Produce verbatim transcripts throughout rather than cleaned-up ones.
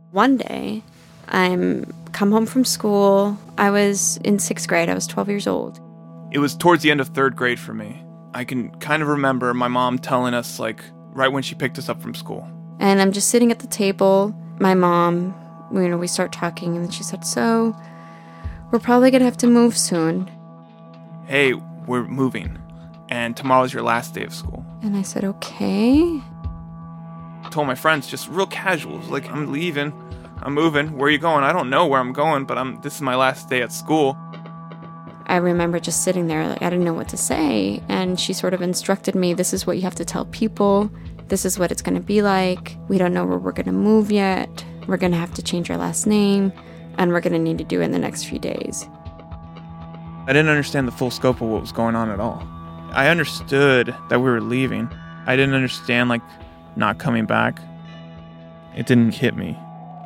One day, I'm come home from school. I was in sixth grade. I was twelve years old. It was towards the end of third grade for me. I can kind of remember my mom telling us, like, right when she picked us up from school. And I'm just sitting at the table. My mom, you know, we start talking, and then she said, so, we're probably going to have to move soon. Hey, we're moving, and tomorrow's your last day of school. And I said, okay. I told my friends, just real casual, like, I'm leaving, I'm moving, where are you going? I don't know where I'm going, but I'm. this is my last day at school. I remember just sitting there, like, I didn't know what to say, and she sort of instructed me, this is what you have to tell people, this is what it's going to be like, we don't know where we're going to move yet, we're going to have to change our last name, and we're going to need to do it in the next few days. I didn't understand the full scope of what was going on at all. I understood that we were leaving. I didn't understand, like, not coming back. It didn't hit me.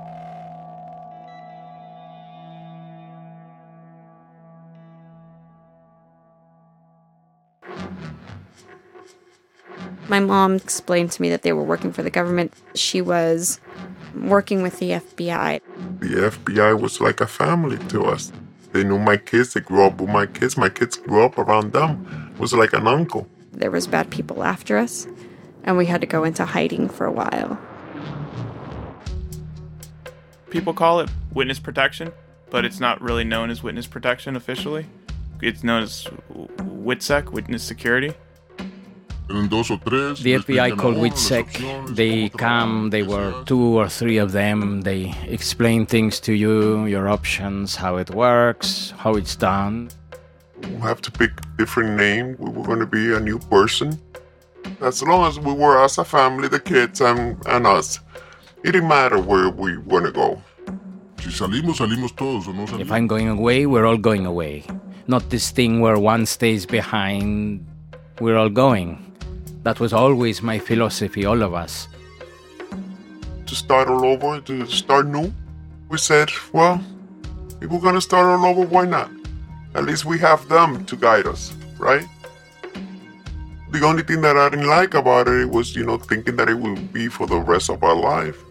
My mom explained to me that they were working for the government. She was working with the F B I. The F B I was like a family to us. They knew my kids. They grew up with my kids. My kids grew up around them. It was like an uncle. There was bad people after us, and we had to go into hiding for a while. People call it witness protection, but it's not really known as witness protection officially. It's known as WITSEC, witness security. The F B I called WITSEC. They come, they were two or three of them. They explain things to you, your options, how it works, how it's done. We have to pick a different name. We were going to be a new person. As long as we were as a family, the kids and, and us, it didn't matter where we were going to go. If I'm going away, we're all going away. Not this thing where one stays behind. We're all going. That was always my philosophy, all of us. To start all over, to start new, we said, well, if we're going to start all over, why not? At least we have them to guide us, right? The only thing that I didn't like about it was, you know, thinking that it would be for the rest of our life.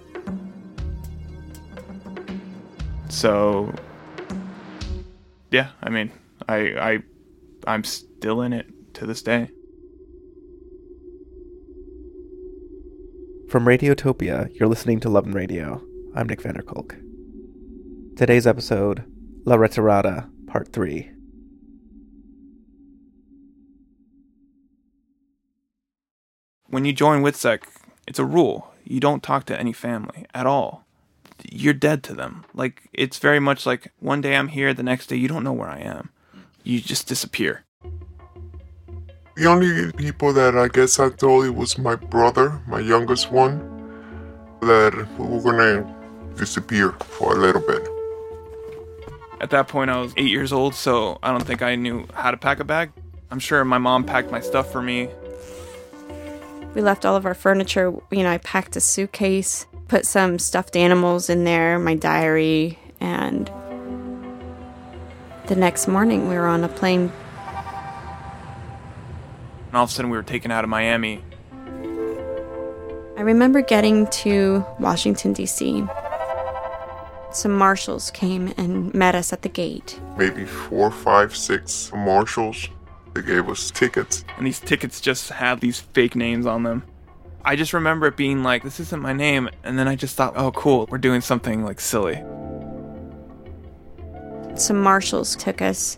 So, yeah, I mean, I, I, I'm still in it to this day. From Radiotopia, you're listening to Love and Radio. I'm Nick Vanderkolk. Today's episode, La Retirada, Part three. When you join WITSEC, it's a rule. You don't talk to any family at all. You're dead to them. Like, it's very much like, one day I'm here, the next day you don't know where I am. You just disappear. The only people that I guess I told it was my brother, my youngest one, that we were gonna disappear for a little bit. At that point, I was eight years old, so I don't think I knew how to pack a bag. I'm sure my mom packed my stuff for me. We left all of our furniture. You know, I packed a suitcase, put some stuffed animals in there, my diary, and the next morning we were on a plane. And all of a sudden we were taken out of Miami. I remember getting to Washington, D C Some marshals came and met us at the gate. Maybe four, five, six marshals. They gave us tickets. And these tickets just had these fake names on them. I just remember it being like, this isn't my name. And then I just thought, oh, cool, we're doing something like silly. Some marshals took us.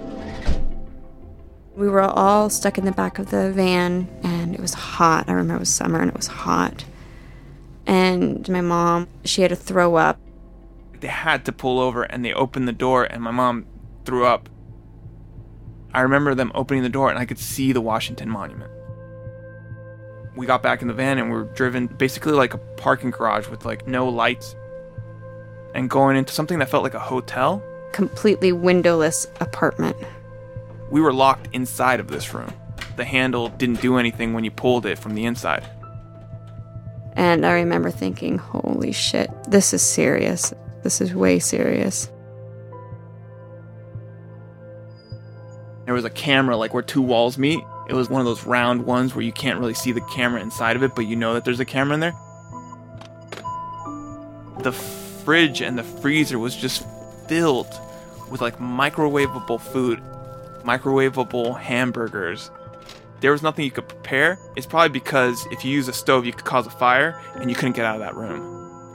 We were all stuck in the back of the van, and it was hot. I remember it was summer, and it was hot. And my mom, she had to throw up. They had to pull over, and they opened the door, and my mom threw up. I remember them opening the door, and I could see the Washington Monument. We got back in the van, and we were driven basically like a parking garage with like no lights, and going into something that felt like a hotel. Completely windowless apartment. We were locked inside of this room. The handle didn't do anything when you pulled it from the inside. And I remember thinking, holy shit, this is serious. This is way serious. There was a camera, like where two walls meet. It was one of those round ones where you can't really see the camera inside of it, but you know that there's a camera in there. The fridge and the freezer was just filled with like microwavable food, microwavable hamburgers. There was nothing you could prepare. It's probably because if you use a stove, you could cause a fire and you couldn't get out of that room.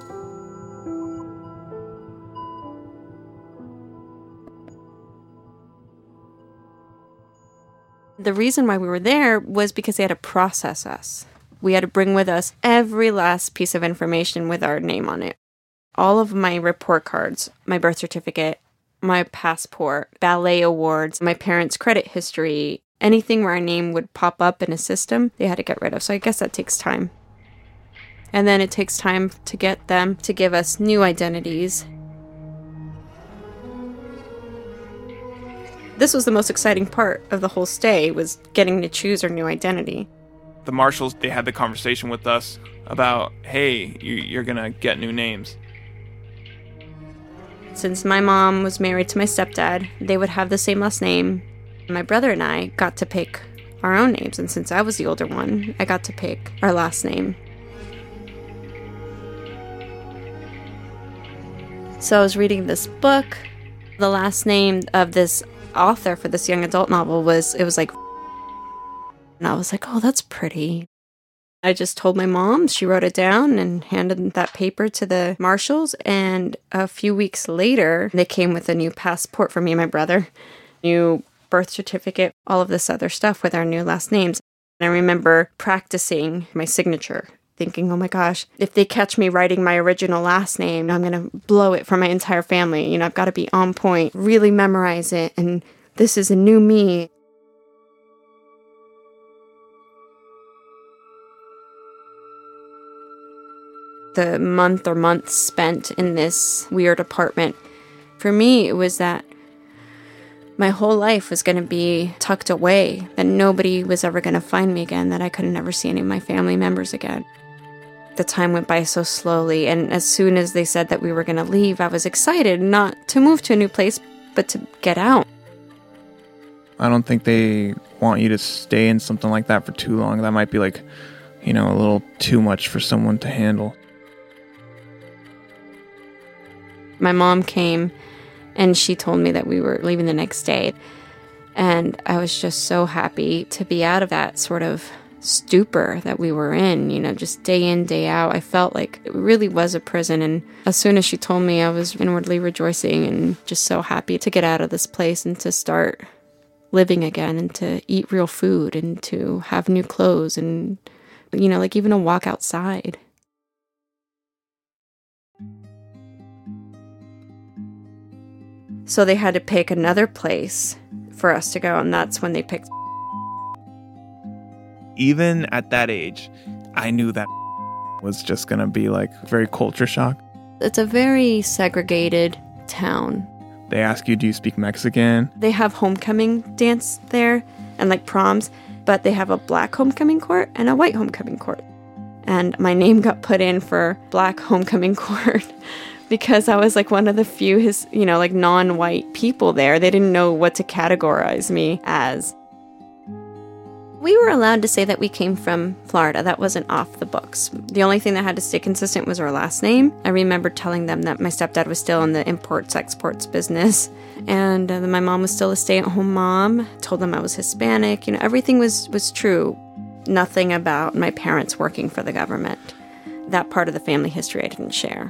The reason why we were there was because they had to process us. We had to bring with us every last piece of information with our name on it. All of my report cards, my birth certificate, my passport, ballet awards, my parents' credit history, anything where our name would pop up in a system, they had to get rid of. So I guess that takes time. And then it takes time to get them to give us new identities. This was the most exciting part of the whole stay, was getting to choose our new identity. The marshals, they had the conversation with us about, hey, you're gonna get new names. Since my mom was married to my stepdad, they would have the same last name. My brother and I got to pick our own names, and since I was the older one, I got to pick our last name. So I was reading this book. The last name of this author for this young adult novel was, it was like, and I was like, oh, that's pretty. I just told my mom, she wrote it down and handed that paper to the marshals, and a few weeks later, they came with a new passport for me and my brother, new birth certificate, all of this other stuff with our new last names. And I remember practicing my signature, thinking, oh my gosh, if they catch me writing my original last name, I'm going to blow it for my entire family. You know, I've got to be on point, really memorize it, and this is a new me. The month or months spent in this weird apartment, for me, it was that my whole life was going to be tucked away, that nobody was ever going to find me again, that I could never see any of my family members again. The time went by so slowly, and as soon as they said that we were going to leave, I was excited not to move to a new place, but to get out. I don't think they want you to stay in something like that for too long. That might be like, you know, a little too much for someone to handle. My mom came and she told me that we were leaving the next day. And I was just so happy to be out of that sort of stupor that we were in, you know, just day in, day out. I felt like it really was a prison. And as soon as she told me, I was inwardly rejoicing and just so happy to get out of this place and to start living again and to eat real food and to have new clothes and, you know, like even a walk outside. So they had to pick another place for us to go, and that's when they picked. Even at that age, I knew that was just going to be like very culture shock. It's a very segregated town. They ask you, do you speak Mexican? They have homecoming dance there and like proms, but they have a black homecoming court and a white homecoming court. And my name got put in for black homecoming court. Because I was like one of the few, his, you know, like non-white people there. They didn't know what to categorize me as. We were allowed to say that we came from Florida. That wasn't off the books. The only thing that had to stay consistent was our last name. I remember telling them that my stepdad was still in the imports-exports business. And uh, my mom was still a stay-at-home mom. Told them I was Hispanic. You know, everything was, was true. Nothing about my parents working for the government. That part of the family history I didn't share.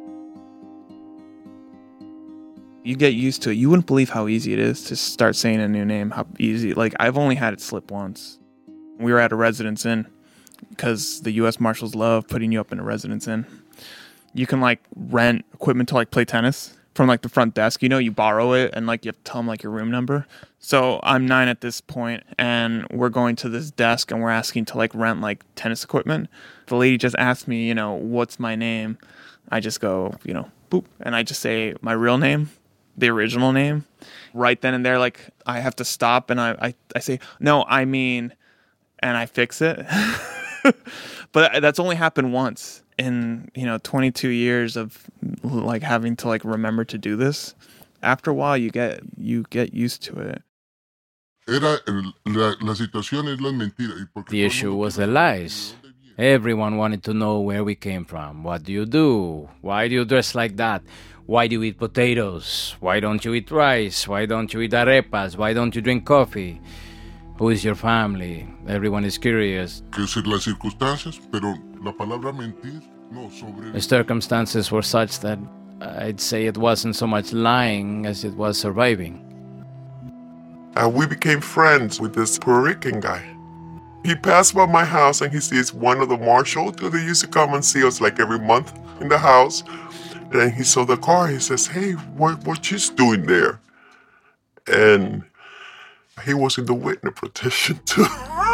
You get used to it. You wouldn't believe how easy it is to start saying a new name. How easy. Like, I've only had it slip once. We were at a residence inn because the U S Marshals love putting you up in a residence inn. You can, like, rent equipment to, like, play tennis from, like, the front desk. You know, you borrow it and, like, you have to tell them, like, your room number. So I'm nine at this point, and we're going to this desk and we're asking to, like, rent, like, tennis equipment. The lady just asked me, you know, what's my name? I just go, you know, boop. And I just say my real name. The original name. Right then and there, like, I have to stop and I, I, I say, no, I mean, and I fix it. But that's only happened once in, you know, twenty-two years of, like, having to, like, remember to do this. After a while, you get you get used to it. The issue was the lies. Everyone wanted to know where we came from. What do you do? Why do you dress like that? Why do you eat potatoes? Why don't you eat rice? Why don't you eat arepas? Why don't you drink coffee? Who is your family? Everyone is curious. ¿Qué son las circunstancias? Pero la palabra mentir, no, sobre... The circumstances were such that I'd say it wasn't so much lying as it was surviving. And we became friends with this Puerto Rican guy. He passed by my house and he sees one of the marshals. They used to come and see us like every month in the house. And he saw the car. He says, hey, what what you doing there? And he was in the witness protection too.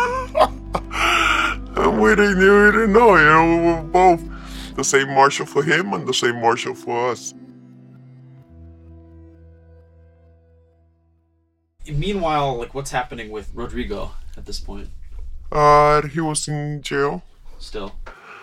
And we didn't, we didn't know, you know, we were both the same marshal for him and the same marshal for us. Meanwhile, like, what's happening with Rodrigo at this point? Uh, he was in jail. Still.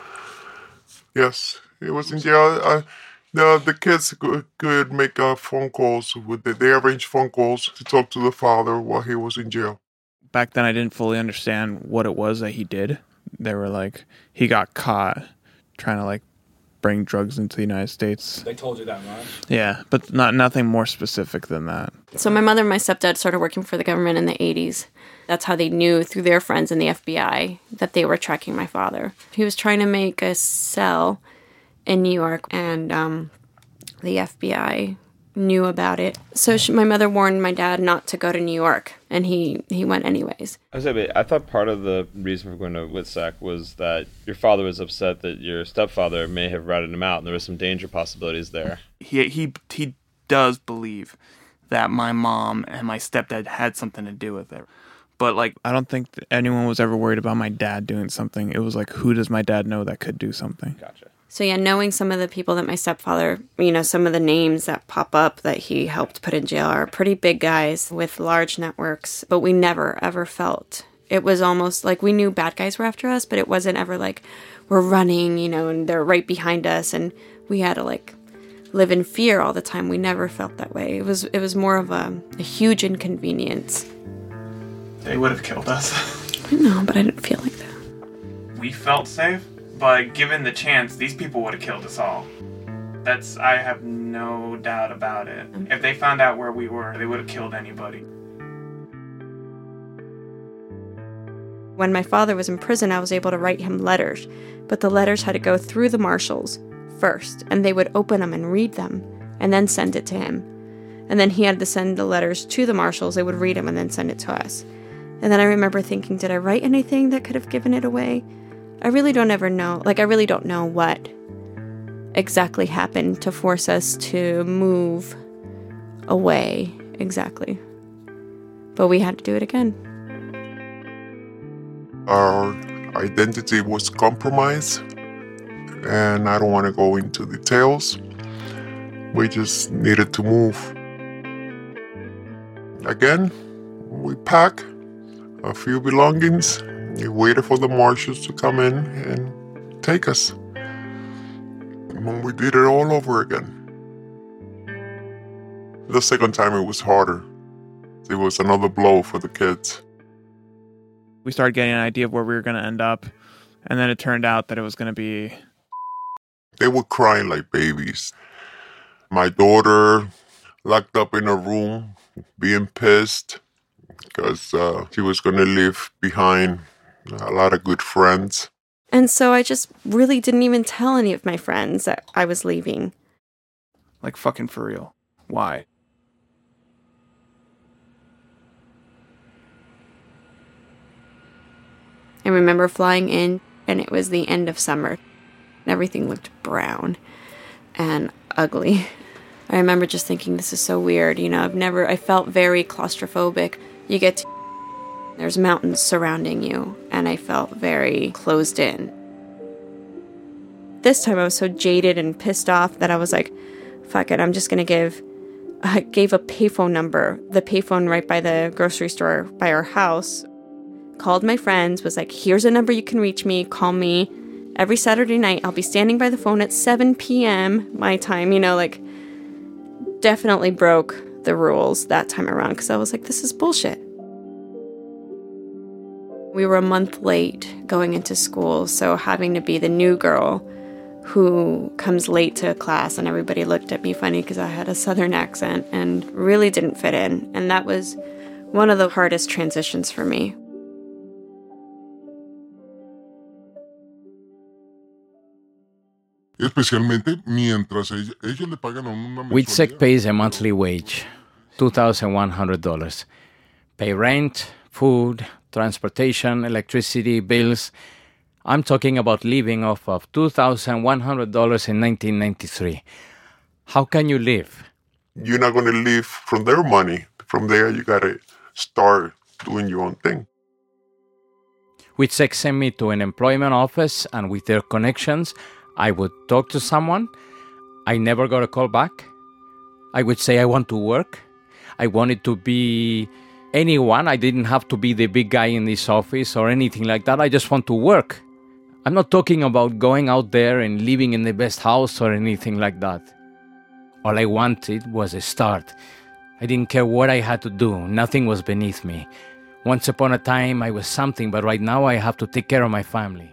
Yes, he was in jail. Uh, the the kids could, could make uh, phone calls. With the, they arranged phone calls to talk to the father while he was in jail. Back then, I didn't fully understand what it was that he did. They were like, he got caught trying to like bring drugs into the United States. They told you that, right? Yeah, but not nothing more specific than that. So my mother and my stepdad started working for the government in the eighties. That's how they knew through their friends in the F B I that they were tracking my father. He was trying to make a cell in New York, and um, the F B I knew about it. So she, my mother warned my dad not to go to New York, and he, he went anyways. I, say, I thought part of the reason for going to Witsac was that your father was upset that your stepfather may have ratted him out, and there was some danger possibilities there. He he he does believe that my mom and my stepdad had something to do with it. But, like, I don't think that anyone was ever worried about my dad doing something. It was like, who does my dad know that could do something? Gotcha. So, yeah, knowing some of the people that my stepfather, you know, some of the names that pop up that he helped put in jail are pretty big guys with large networks. But we never, ever felt. It was almost like we knew bad guys were after us, but it wasn't ever like we're running, you know, and they're right behind us. And we had to, like, live in fear all the time. We never felt that way. It was, it was more of a, a huge inconvenience. They would have killed us. I know, but I didn't feel like that. We felt safe, but given the chance, these people would have killed us all. That's, I have no doubt about it. If they found out where we were, they would have killed anybody. When my father was in prison, I was able to write him letters, but the letters had to go through the marshals first, and they would open them and read them, and then send it to him. And then he had to send the letters to the marshals. They would read them and then send it to us. And then I remember thinking, did I write anything that could have given it away? I really don't ever know. Like, I really don't know what exactly happened to force us to move away exactly. But we had to do it again. Our identity was compromised, and I don't want to go into details. We just needed to move. Again, we pack a few belongings. We waited for the marshals to come in and take us. And we did it all over again. The second time it was harder. It was another blow for the kids. We started getting an idea of where we were going to end up, and then it turned out that it was going to be... They were crying like babies. My daughter locked up in a room, being pissed, because uh, she was going to leave behind a lot of good friends. And so I just really didn't even tell any of my friends that I was leaving. Like, fucking for real. Why? I remember flying in, and it was the end of summer. Everything looked brown and ugly. I remember just thinking, this is so weird. You know, I've never, I felt very claustrophobic. You get to, there's mountains surrounding you, and I felt very closed in. This time I was so jaded and pissed off that I was like, fuck it, I'm just going to give, I gave a payphone number, the payphone right by the grocery store by our house. Called my friends, was like, here's a number you can reach me, call me. Every Saturday night, I'll be standing by the phone at seven p.m. my time, you know, like, definitely broke the rules that time around, because I was like, this is bullshit. We were a month late going into school, so having to be the new girl who comes late to a class, and everybody looked at me funny because I had a southern accent and really didn't fit in. And that was one of the hardest transitions for me. Especialmente mientras ella, ellos le pagan a una mensualidad. WITSEC pays a monthly wage, two thousand one hundred dollars. Pay rent, food, transportation, electricity, bills. I'm talking about living off of two thousand one hundred dollars in nineteen ninety-three. How can you live? You're not going to live from their money. From there, you got to start doing your own thing. WITSEC sent me to an employment office, and with their connections, I would talk to someone. I never got a call back. I would say I want to work. I wanted to be anyone. I didn't have to be the big guy in this office or anything like that. I just want to work. I'm not talking about going out there and living in the best house or anything like that. All I wanted was a start. I didn't care what I had to do. Nothing was beneath me. Once upon a time, I was something, but right now I have to take care of my family.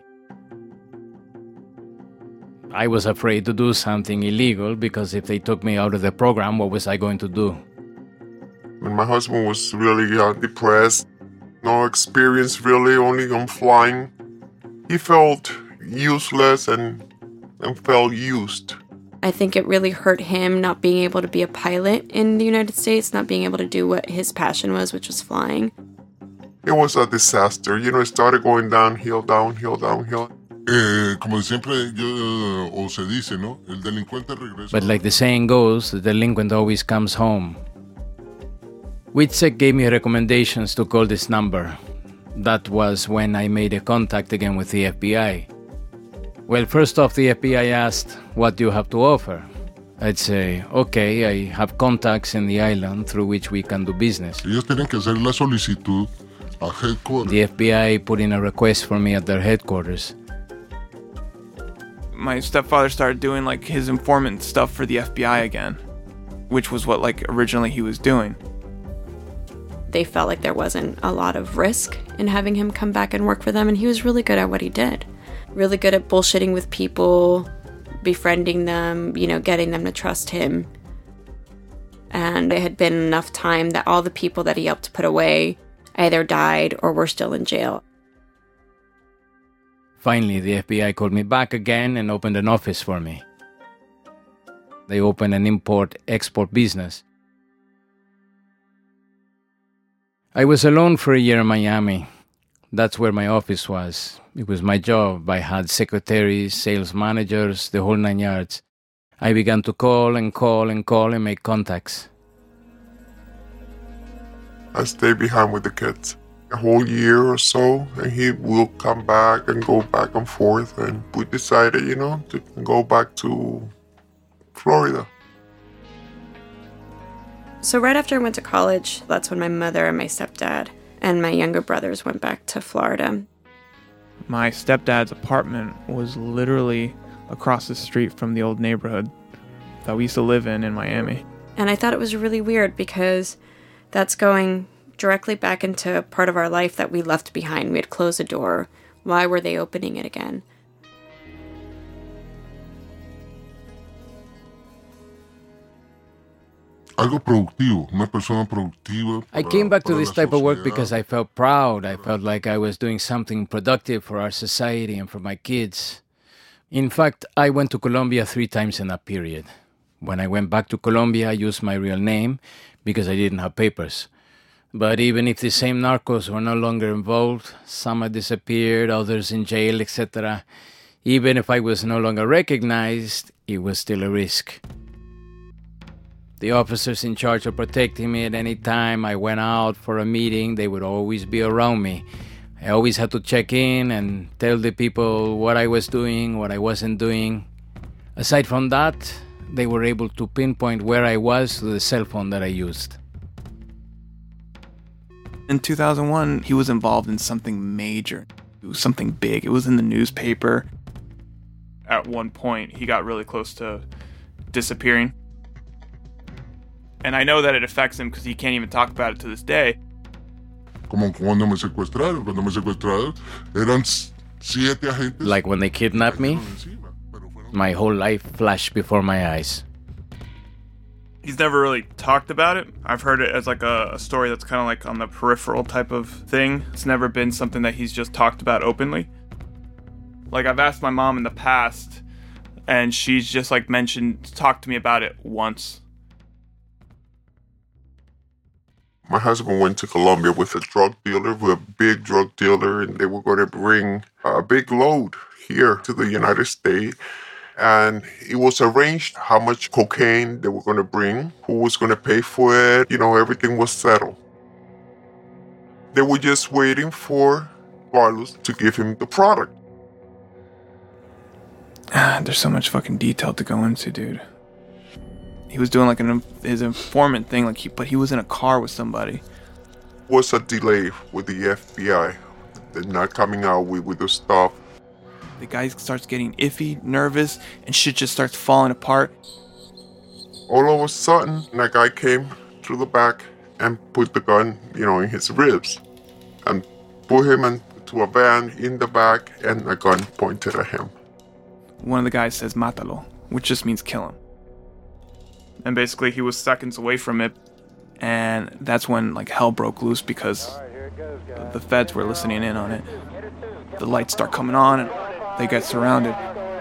I was afraid to do something illegal because if they took me out of the program, what was I going to do? When my husband was really uh, depressed, no experience really, only on flying, he felt useless and, and felt used. I think it really hurt him not being able to be a pilot in the United States, not being able to do what his passion was, which was flying. It was a disaster. You know, it started going downhill, downhill, downhill. Eh, como siempre yo, o se dice, ¿no? El delincuente regresa. But like the saying goes, the delinquent always comes home. WITSEC gave me recommendations to call this number. That was when I made a contact again with the F B I. Well, first off, the F B I asked, what do you have to offer? I'd say, okay, I have contacts in the island through which we can do business. Ellos tienen que hacer la solicitud a headquarters. The F B I put in a request for me at their headquarters. My stepfather started doing like his informant stuff for the F B I again, which was what like originally he was doing. They felt like there wasn't a lot of risk in having him come back and work for them, and he was really good at what he did. Really good at bullshitting with people, befriending them, you know, getting them to trust him. And it had been enough time that all the people that he helped put away either died or were still in jail. Finally, the F B I called me back again and opened an office for me. They opened an import-export business. I was alone for a year in Miami. That's where my office was. It was my job. I had secretaries, sales managers, the whole nine yards. I began to call and call and call and make contacts. I stayed behind with the kids a whole year or so, and he will come back and go back and forth, and we decided, you know, to go back to Florida. So right after I went to college, that's when my mother and my stepdad and my younger brothers went back to Florida. My stepdad's apartment was literally across the street from the old neighborhood that we used to live in in Miami. And I thought it was really weird because that's going directly back into part of our life that we left behind. We had closed the door. Why were they opening it again? Algo productivo, una persona productiva. I para- came back to para this la type of work sociedad. because I felt proud. I felt like I was doing something productive for our society and for my kids. In fact, I went to Colombia three times in that period. When I went back to Colombia, I used my real name because I didn't have papers. But even if the same narcos were no longer involved, some had disappeared, others in jail, et cetera, even if I was no longer recognized, it was still a risk. The officers in charge of protecting me at any time I went out for a meeting, they would always be around me. I always had to check in and tell the people what I was doing, what I wasn't doing. Aside from that, they were able to pinpoint where I was through the cell phone that I used. In two thousand one, he was involved in something major. It was something big. It was in the newspaper. At one point, he got really close to disappearing. And I know that it affects him because he can't even talk about it to this day. Como cuando me secuestraron. Cuando me secuestraron eran siete agentes. Like when they kidnapped me, my whole life flashed before my eyes. He's never really talked about it. I've heard it as like a, a story that's kind of like on the peripheral type of thing. It's never been something that he's just talked about openly. Like, I've asked my mom in the past, and she's just like mentioned, talked to me about it once. My husband went to Colombia with a drug dealer, with a big drug dealer, and they were going to bring a big load here to the United States. And it was arranged how much cocaine they were going to bring, who was going to pay for it. You know, everything was settled. They were just waiting for Carlos to give him the product. Ah, there's so much fucking detail to go into, dude. He was doing like an his informant thing, like he, but he was in a car with somebody. Was a delay with the F B I. They're not coming out with, with the stuff. The guy starts getting iffy, nervous, and shit just starts falling apart. All of a sudden, that guy came through the back and put the gun, you know, in his ribs, and put him into a van in the back, and a gun pointed at him. One of the guys says "Mátalo," which just means kill him. And basically, he was seconds away from it, and that's when like hell broke loose because the feds were listening in on it. The lights start coming on, and they get surrounded.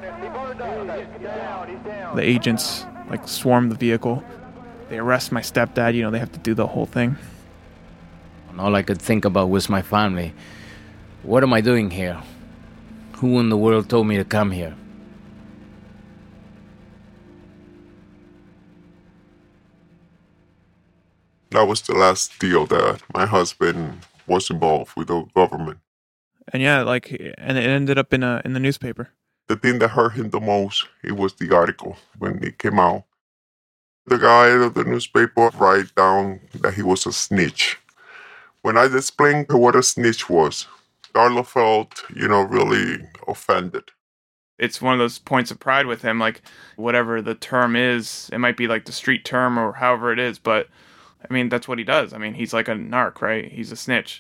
The agents like swarm the vehicle. They arrest my stepdad. You know, they have to do the whole thing. And all I could think about was my family. What am I doing here? Who in the world told me to come here? That was the last deal that my husband was involved with the government. And yeah, like, and it ended up in a in the newspaper. The thing that hurt him the most, it was the article when it came out. The guy of the newspaper write down that he was a snitch. When I explained what a snitch was, Carlos felt, you know, really offended. It's one of those points of pride with him, like, whatever the term is, it might be like the street term or however it is, but, I mean, that's what he does. I mean, he's like a narc, right? He's a snitch.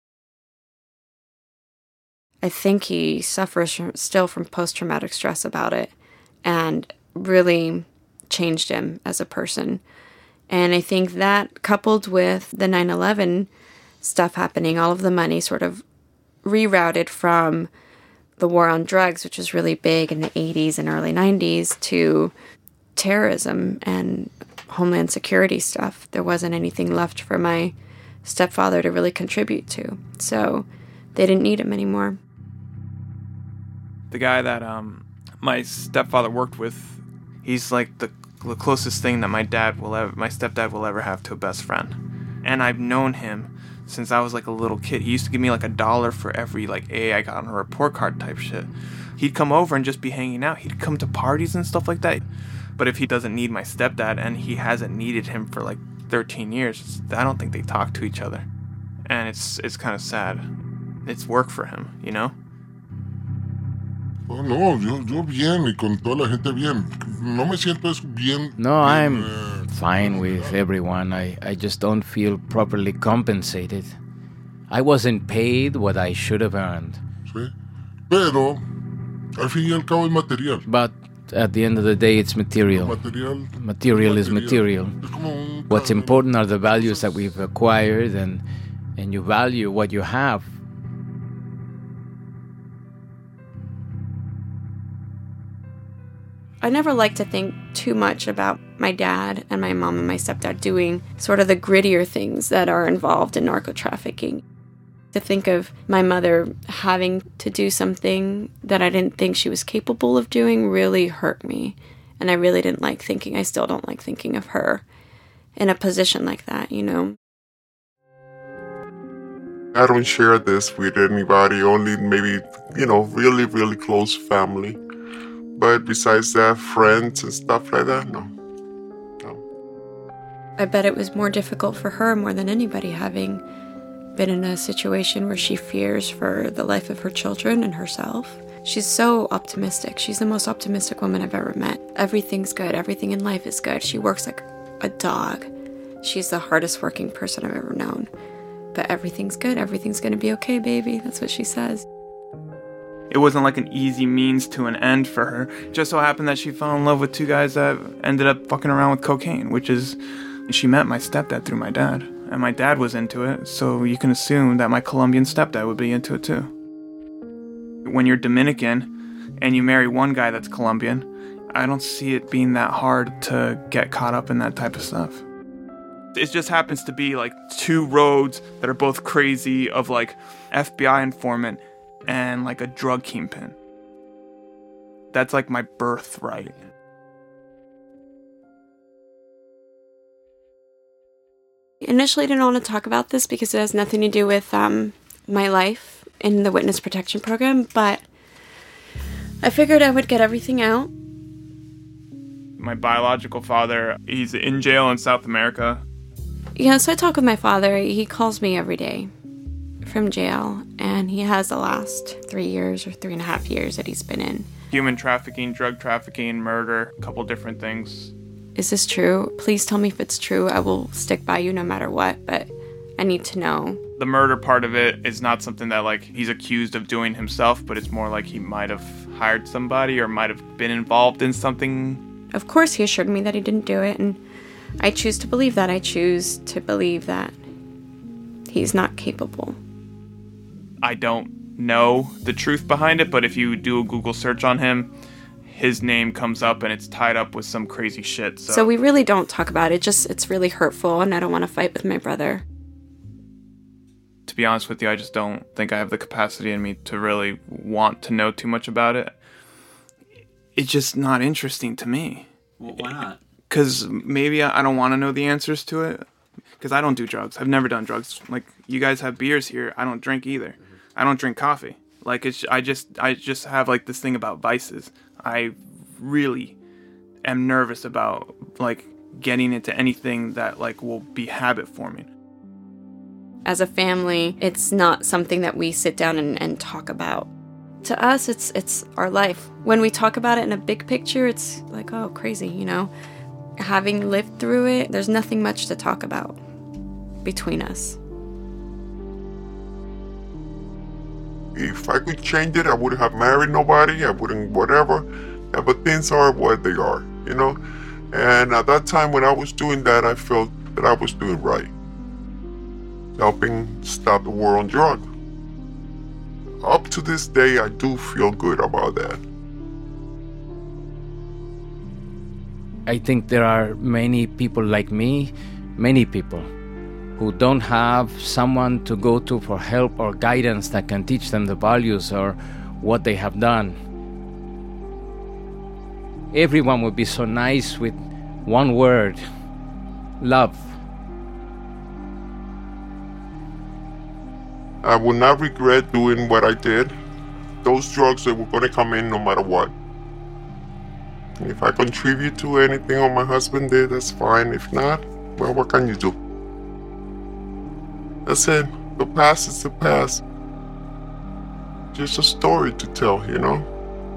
I think he suffers from, still from post-traumatic stress about it, and really changed him as a person. And I think that, coupled with the nine eleven stuff happening, all of the money sort of rerouted from the war on drugs, which was really big in the eighties and early nineties, to terrorism and homeland security stuff. There wasn't anything left for my stepfather to really contribute to. So they didn't need him anymore. The guy that um my stepfather worked with, he's like the, the closest thing that my dad will ever, my stepdad will ever have to a best friend. And I've known him since I was like a little kid. He used to give me like a dollar for every like A I got on a report card type shit. He'd come over and just be hanging out. He'd come to parties and stuff like that. But if he doesn't need my stepdad, and he hasn't needed him for like thirteen years, I don't think they talk to each other. And it's it's kind of sad. It's work for him, you know? Oh, no, yo, yo bien, y con toda la gente bien. No me siento es bien. No, bien, I'm uh, fine with everyone. I, I just don't feel properly compensated. I wasn't paid what I should have earned. Sí. Pero, al fin y al cabo es material. But at the end of the day, it's material. Material, Material is material. Es como un What's carro. important are the values that we've acquired, and, and you value what you have. I never liked to think too much about my dad and my mom and my stepdad doing sort of the grittier things that are involved in narco trafficking. To think of my mother having to do something that I didn't think she was capable of doing really hurt me. And I really didn't like thinking, I still don't like thinking of her in a position like that, you know. I don't share this with anybody, only maybe, you know, really, really close family. But besides that, friends and stuff like that, no. No. I bet it was more difficult for her more than anybody, having been in a situation where she fears for the life of her children and herself. She's so optimistic. She's the most optimistic woman I've ever met. Everything's good. Everything in life is good. She works like a dog. She's the hardest working person I've ever known. But everything's good. Everything's going to be okay, baby. That's what she says. It wasn't like an easy means to an end for her. It just so happened that she fell in love with two guys that ended up fucking around with cocaine, which is, she met my stepdad through my dad. And my dad was into it, so you can assume that my Colombian stepdad would be into it too. When you're Dominican and you marry one guy that's Colombian, I don't see it being that hard to get caught up in that type of stuff. It just happens to be like two roads that are both crazy of like F B I informant and like a drug kingpin. That's like my birthright. Initially, I didn't want to talk about this because it has nothing to do with um, my life in the witness protection program, but I figured I would get everything out. My biological father, he's in jail in South America. Yeah, so I talk with my father. He calls me every day from jail, and he has the last three years or three and a half years that he's been in. Human trafficking, drug trafficking, murder, a couple different things. Is this true? Please tell me if it's true. I will stick by you no matter what, but I need to know. The murder part of it is not something that, like, he's accused of doing himself, but it's more like he might have hired somebody or might have been involved in something. Of course, he assured me that he didn't do it, and I choose to believe that. I choose to believe that he's not capable. I don't know the truth behind it, but if you do a Google search on him, his name comes up and it's tied up with some crazy shit. So, so we really don't talk about it. Just it's really hurtful, and I don't want to fight with my brother. To be honest with you, I just don't think I have the capacity in me to really want to know too much about it. It's just not interesting to me. Well, why not? Because maybe I don't want to know the answers to it. Because I don't do drugs. I've never done drugs. Like, you guys have beers here. I don't drink either. I don't drink coffee. Like, it's I just I just have, like, this thing about vices. I really am nervous about, like, getting into anything that, like, will be habit forming. As a family, it's not something that we sit down and, and talk about. To us, it's it's our life. When we talk about it in a big picture, it's like, oh, crazy, you know? Having lived through it, there's nothing much to talk about between us. If I could change it, I wouldn't have married nobody, I wouldn't whatever. Yeah, but things are what they are, you know? And at that time when I was doing that, I felt that I was doing right. Helping stop the war on drugs. Up to this day, I do feel good about that. I think there are many people like me, many people, who don't have someone to go to for help or guidance that can teach them the values or what they have done. Everyone would be so nice with one word: love. I would not regret doing what I did. Those drugs, they were going to come in no matter what. If I contribute to anything what my husband did, that's fine. If not, well, what can you do? That's it. The past is the past. Just a story to tell, you know?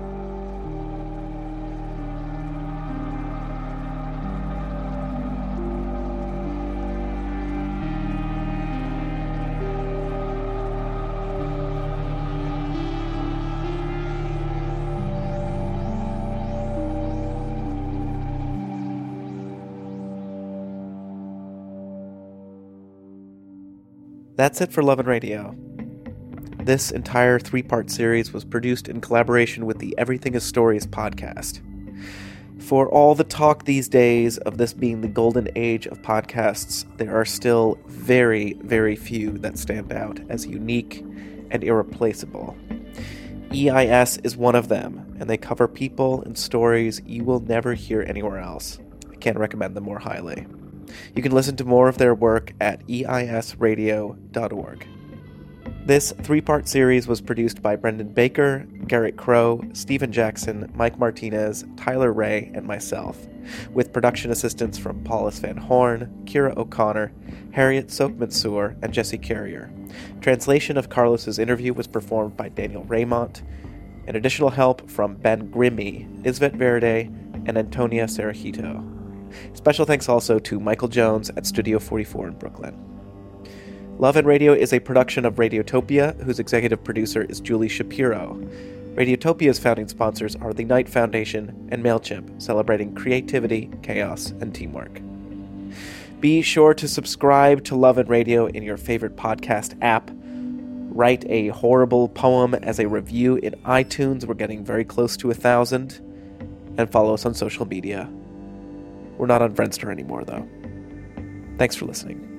That's it for Love and Radio. This entire three-part series was produced in collaboration with the Everything is Stories podcast. For all the talk these days of this being the golden age of podcasts, there are still very, very few that stand out as unique and irreplaceable. E I S is one of them, and they cover people and stories you will never hear anywhere else. I can't recommend them more highly. You can listen to more of their work at E I S radio dot org. This three-part series was produced by Brendan Baker, Garrett Crow, Stephen Jackson, Mike Martinez, Tyler Ray, and myself, with production assistance from Paulus Van Horn, Kira O'Connor, Harriet Soak-Mansour, and Jesse Carrier. Translation of Carlos's interview was performed by Daniel Raymont, and additional help from Ben Grimmy, Isvet Verde, and Antonia Serajito. Special thanks also to Michael Jones at Studio forty-four in Brooklyn. Love and Radio is a production of Radiotopia, whose executive producer is Julie Shapiro. Radiotopia's founding sponsors are the Knight Foundation and MailChimp, celebrating creativity, chaos, and teamwork. Be sure to subscribe to Love and Radio in your favorite podcast app. Write a horrible poem as a review in iTunes. We're getting very close to a thousand. And follow us on social media. We're not on Friendster anymore, though. Thanks for listening.